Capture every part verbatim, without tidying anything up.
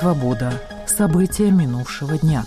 Свобода. События минувшего дня.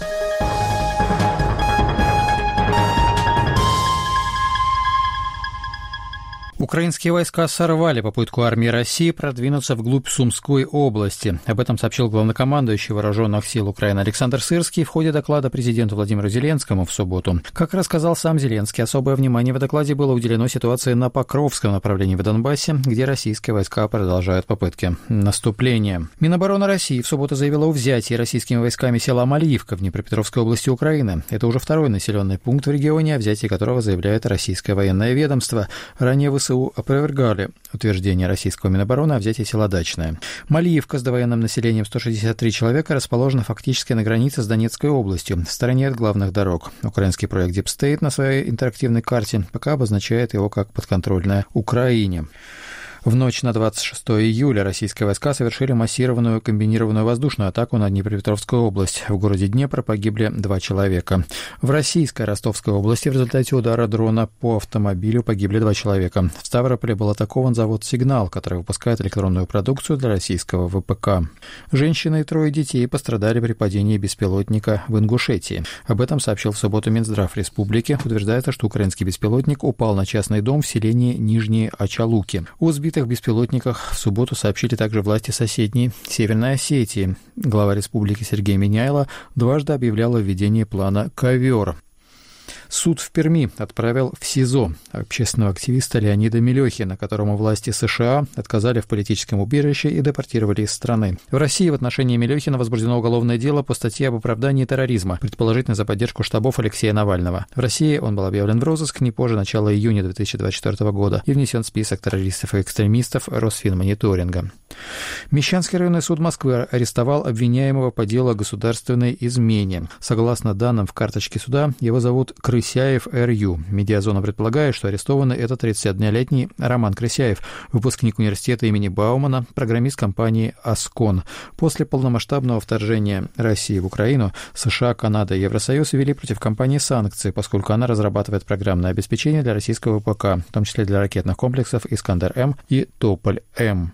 Украинские войска сорвали попытку армии России продвинуться вглубь Сумской области. Об этом сообщил главнокомандующий Вооруженных сил Украины Александр Сырский в ходе доклада президенту Владимиру Зеленскому в субботу. Как рассказал сам Зеленский, особое внимание в докладе было уделено ситуации на Покровском направлении в Донбассе, где российские войска продолжают попытки наступления. Минобороны России в субботу заявила о взятии российскими войсками села Малиивка в Днепропетровской области Украины. Это уже второй населенный пункт в регионе, о взятии которого заявляет российское военное ведомство. Ранее ВСУ опровергали утверждение российского Минобороны о взятии села Дачное. Малиивка с довоенным населением сто шестьдесят три человека расположена фактически на границе с Донецкой областью, в стороне от главных дорог. Украинский проект Deep State на своей интерактивной карте пока обозначает его как подконтрольное Украине. В ночь на двадцать шестое июля российские войска совершили массированную комбинированную воздушную атаку на Днепропетровскую область. В городе Днепр погибли два человека. В российской Ростовской области в результате удара дрона по автомобилю погибли два человека. В Ставрополе был атакован завод «Сигнал», который выпускает электронную продукцию для российского ВПК. Женщина и трое детей пострадали при падении беспилотника в Ингушетии. Об этом сообщил в субботу Минздрав республики. Утверждается, что украинский беспилотник упал на частный дом в селении Нижние Ачалуки. У сбитых беспилотниках в субботу сообщили также власти соседней Северной Осетии. Глава республики Сергей Миняйло дважды объявлял о введении плана «Ковер». Суд в Перми отправил в СИЗО общественного активиста Леонида Мелехина, которому власти США отказали в политическом убежище и депортировали из страны. В России в отношении Мелехина возбуждено уголовное дело по статье об оправдании терроризма, предположительно за поддержку штабов Алексея Навального. В России он был объявлен в розыск не позже начала июня две тысячи двадцать четвёртого года и внесен в список террористов и экстремистов Росфинмониторинга. Мещанский районный суд Москвы арестовал обвиняемого по делу о государственной измене. Согласно данным в карточке суда, его зовут Крысяев Эр.Ю. Медиазона предполагает, что арестованный это тридцатиоднолетний Роман Крысяев, выпускник университета имени Баумана, программист компании «Аскон». После полномасштабного вторжения России в Украину США, Канада и Евросоюз ввели против компании санкции, поскольку она разрабатывает программное обеспечение для российского ВПК, в том числе для ракетных комплексов «Искандер-М» и «Тополь-М».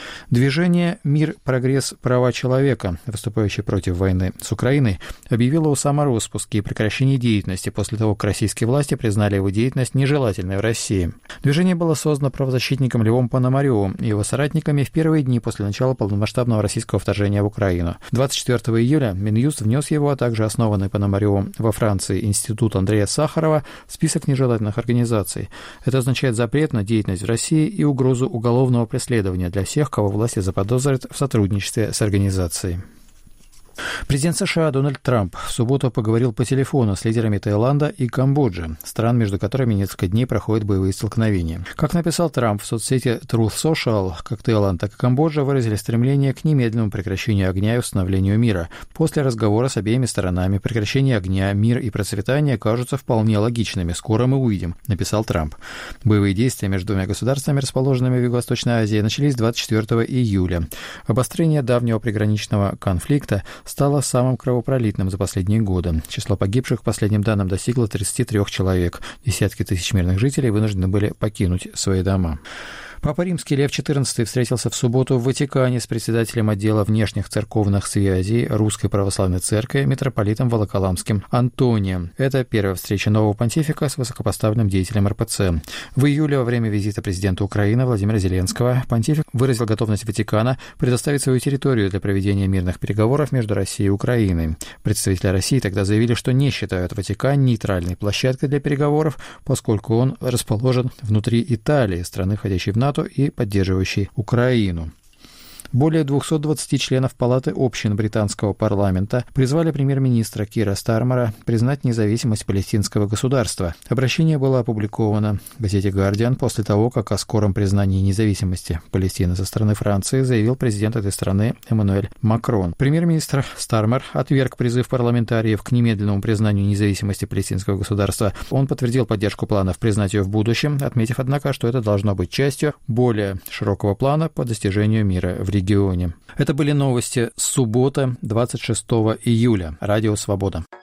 Движение «Мир, прогресс, права человека», выступающее против войны с Украиной, объявило о самороспуске и прекращении деятельности после того, как российские власти признали его деятельность нежелательной в России. Движение было создано правозащитником Львом Пономарёвым и его соратниками в первые дни после начала полномасштабного российского вторжения в Украину. двадцать четвёртого июля Минюст внес его, а также основанный Пономарёвым во Франции институт Андрея Сахарова в список нежелательных организаций. Это означает запрет на деятельность в России и угрозу уголовного преследования для всех, кого власти заподозрят в сотрудничестве с организацией. Президент США Дональд Трамп в субботу поговорил по телефону с лидерами Таиланда и Камбоджи, стран, между которыми несколько дней проходят боевые столкновения. Как написал Трамп в соцсети Truth Social, как Таиланд, так и Камбоджа выразили стремление к немедленному прекращению огня и установлению мира. После разговора с обеими сторонами прекращение огня, мир и процветание кажутся вполне логичными. Скоро мы увидим, написал Трамп. Боевые действия между двумя государствами, расположенными в Юго-Восточной Азии, начались двадцать четвёртого июля. Обострение давнего приграничного конфликта стало самым кровопролитным за последние годы. Число погибших, по последним данным, достигло тридцати трёх человек. Десятки тысяч мирных жителей вынуждены были покинуть свои дома. Папа Римский Лев четырнадцатый встретился в субботу в Ватикане с председателем отдела внешних церковных связей Русской Православной Церкви митрополитом Волоколамским Антонием. Это первая встреча нового понтифика с высокопоставленным деятелем эр пэ цэ. В июле во время визита президента Украины Владимира Зеленского понтифик выразил готовность Ватикана предоставить свою территорию для проведения мирных переговоров между Россией и Украиной. Представители России тогда заявили, что не считают Ватикан нейтральной площадкой для переговоров, поскольку он расположен внутри Италии, страны, входящей в НАТО и поддерживающей Украину. Более двухсот двадцати членов Палаты общин британского парламента призвали премьер-министра Кира Стармера признать независимость палестинского государства. Обращение было опубликовано в газете «Гардиан» после того, как о скором признании независимости Палестины со стороны Франции заявил президент этой страны Эммануэль Макрон. Премьер-министр Стармер отверг призыв парламентариев к немедленному признанию независимости палестинского государства. Он подтвердил поддержку планов признать ее в будущем, отметив, однако, что это должно быть частью более широкого плана по достижению мира в регионе. регионе. Это были новости с субботы, двадцать шестого июля. Радио «Свобода».